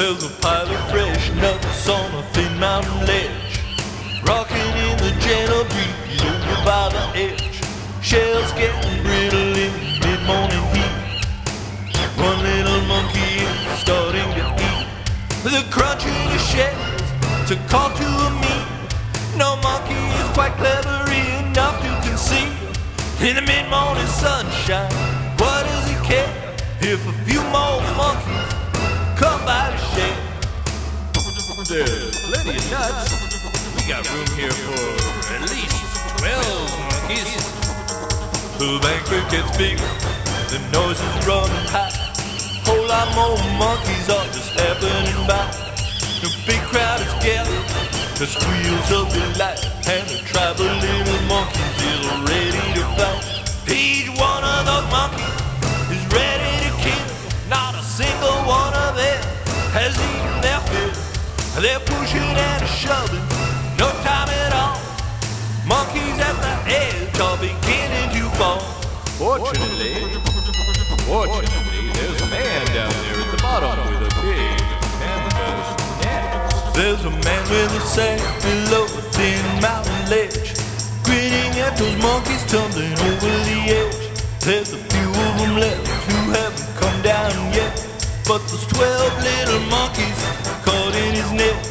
There's a pile of fresh nuts on a thin mountain ledge, rocking in the gentle breeze over by the edge. Shells getting brittle in the mid-morning heat. One little monkey is starting to eat the crunching of shells to call to a meal. No monkey is quite clever enough to conceal in the mid-morning sunshine. What does he care if a few more monkeys come by to share? There's plenty of nuts. We got room here for at least 12 monkeys. The banquet gets bigger, the noise is running high. Whole lot more monkeys are just happening by. The big crowd is gathered, the squeals of delight, and the tribal little monkeys is ready to fight. Each one of those monkeys is ready to kill. Not a single one of them has eaten their fill. They're pushing and shoving, no time at all. Monkeys at the edge are beginning to fall. Fortunately, there's a man down there at the bottom with a big canvas net. There's a man with a sack below a thin mountain ledge, grinning at those monkeys tumbling over the edge. There's a few of them left who haven't come down yet, but there's 12 little monkeys caught in his net.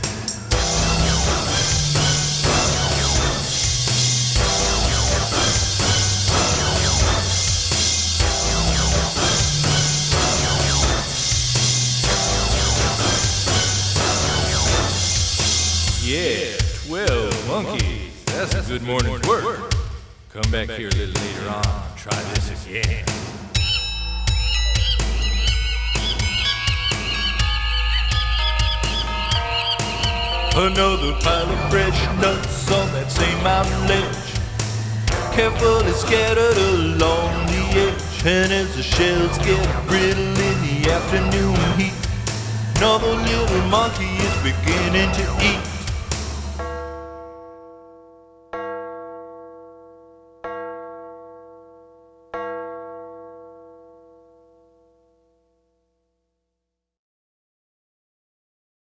Yeah, 12 monkeys. That's a good morning's work. Come back here a little later on. Try this again. Another pile of fresh nuts on that same mountain ledge, carefully scattered along the edge. And as the shells get brittle in the afternoon heat, another little monkey is beginning to eat